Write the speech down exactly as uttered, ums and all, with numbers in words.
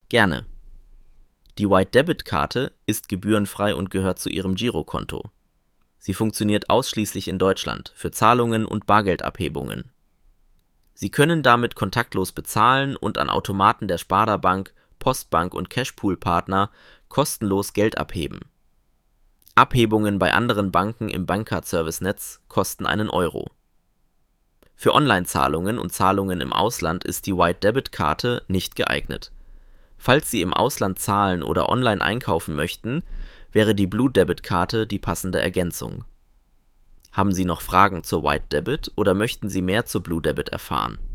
Gerne. Die White Debit Karte ist gebührenfrei und gehört zu Ihrem Girokonto. Sie funktioniert ausschließlich in Deutschland für Zahlungen und Bargeldabhebungen. Sie können damit kontaktlos bezahlen und an Automaten der Sparda-Bank, Postbank und Cashpool-Partner kostenlos Geld abheben. Abhebungen bei anderen Banken im Bankcard-Service-Netz kosten einen Euro. Für Online-Zahlungen und Zahlungen im Ausland ist die White Debit Karte nicht geeignet. Falls Sie im Ausland zahlen oder online einkaufen möchten, wäre die Blue Debit Karte die passende Ergänzung. Haben Sie noch Fragen zur White Debit oder möchten Sie mehr zur Blue Debit erfahren?